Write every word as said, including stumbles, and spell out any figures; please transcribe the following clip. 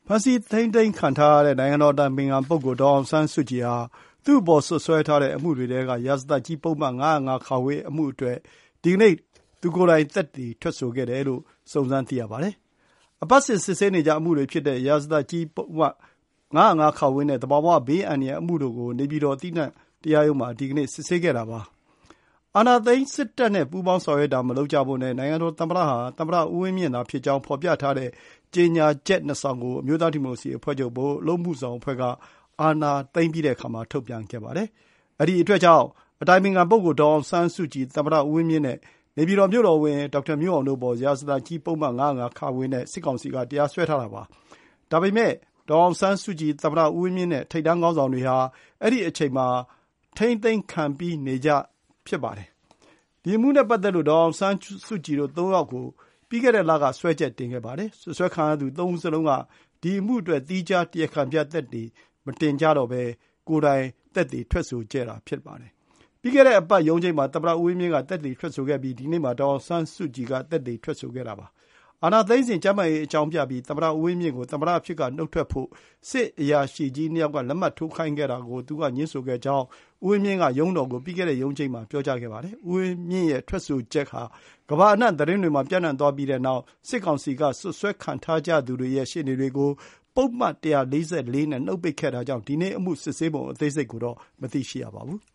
ဖမ်းဆီးထိန်းသိမ်းခံထားရတဲ့နိုင်ငံတော်အတိုင်ပင်ခံပုဂ္ဂိုလ်ဒေါ်အောင်ဆန်းစုကြည်ဟာသူ့အပေါ်စွပ်စွဲထားတဲ့အမှုတွေထဲကရာဇသတ်ကြီးပုဒ်မ ၅၀၅ (ခ) အမှုအတွက်ဒီကနေ့သူကိုယ်တိုင်သက်သေထွက်ဆိုခဲ့တယ်လို့စုံစမ်းသိရပါတယ်။အပတ်စဉ်စစ်ဆေးနေကျအမှုတွေဖြစ်တဲ့ရာဇသတ်ကြီးပုဒ်မ ၅၀၅ (ခ) နဲ့သဘာဝဘေးအန္တရာယ်အမှုတို့ကိုနေပြည်တော်အသီးသန့်တရားရုံးမှာဒီကနေ့စစ်ဆေးခဲ့တာပါ။အာဏာသိမ်းစစ်တပ်နဲ့ပူးပေါင်းဆောင်ရွက်တာမလုပ်ကြဖို့နဲ့နိုင်ငံတော်သမ္မတဟာသမ္မတဦးဝင်းမြင့်သာဖြစ်ကြောင်းဖော်ပြထားတဲ့ကြေညာချက်နှစ်စောင်ကိုအမျိုးသားဒီမိုကရေစီအဖွဲ့ချုပ်ဗဟိုအလုပ်အမှုဆောင်အဖွဲ့ကအာဏာသိမ်းပြီးတဲ့အခါမှာထုတ်ပြန်ခဲ့ပါတယ်။အဲဒီအတွက်ကြောင့်အတိုင်ပင်ခံပုဂ္ဂိုလ်ဒေါ်အောင်ဆန်းစုကြည်သမ္မတဦးဝင်းမြင့်နဲ့နေပြည်တော်မြို့တော်ဝန်ဒေါက်တာမျိုးအောင်တို့ပေါ်ရာဇသတ်ကြီးပုဒ်မ ၅၀၅ (ခ) နဲ့စစ်ကောင်စီကတရားစွဲထားတာပါ။ဒါပေမဲ့ဒေါ်အောင်ဆန်းစုကြည်သမ္မတဦးဝင်းမြင့်နဲ့ထိပ်တန်းခေါင်းဆောင်တွေဟာအဲဒီအချိန်မှာထိန်းသိမ်းခံပြီးနေကြဖြစ်ပါတယ်။ဒီအမှုနဲ့ပတ်သက်လို့ဒေါ်အောင်ဆန်းစုကြည်တို့သုံးယောက်ကိုပြီးခဲ့တဲ့လကစွဲချက်တင်ခဲ့ပါတယ်။စွပ်စွဲခံရသူသုံးဦးစလုံးကဒီအမှုအတွက်သီးခြားတရားခံပြသက်သေမတင်ကြတော့ဘဲကိုယ်တိုင်သက်သေထွက်ဆိုကြတာဖြစ်ပါတယ်။ပြီးခဲ့တဲ့အပတ်ရုံးချိန်းမှာသမ္မတဦးဝင်းမြင့်ကသက်သေထွက်ဆိုခဲ့ပြီးဒီနေ့မှာဒေါ်အောင်ဆန်းစုကြည်ကသက်သေထွက်ဆိုခဲ့တာပါ။အာဏာသိမ်းစဉ်ကျန်းမာရေးအကြောင်းပြပြီးသမ္မတဦးဝင်းမြင့်ကိုသမ္မတအဖြစ်ကနှုတ်ထွက်ဖို့စစ်အရာရှိကြီးနှစ်ယောက်ကလက်မှတ်ထိုးခိုင်းခဲ့တာကိုသူကငြင်းဆိုခဲ့ကြောင်းဦးဝင်းမြင့်ကရုံးတော်ကိုပြီးခဲ့တဲ့ရုံးချိန်းမှာပြောကြားခဲ့ပါတယ်။ဦးဝင်းမြင့်ရဲ့ထွက်ဆိုချက်ဟာကမ္ဘာအနှံ့သတင်းတွေမှာပြန့်နှံ့သွားပြီးတဲ့နောက်စစ်ကောင်စီကစွပ်စွဲခံထားကြသူတွေရဲ့ရှေ့နေတွေကိုပုဒ်မ ၁၄၄နဲ့နှုတ်ပိတ်ခဲ့တာကြောင့်ဒီနေ့အမှုစစ်ဆေးပုံအသေးစိတ်ကိုတော့မသိရှိရပါဘူး။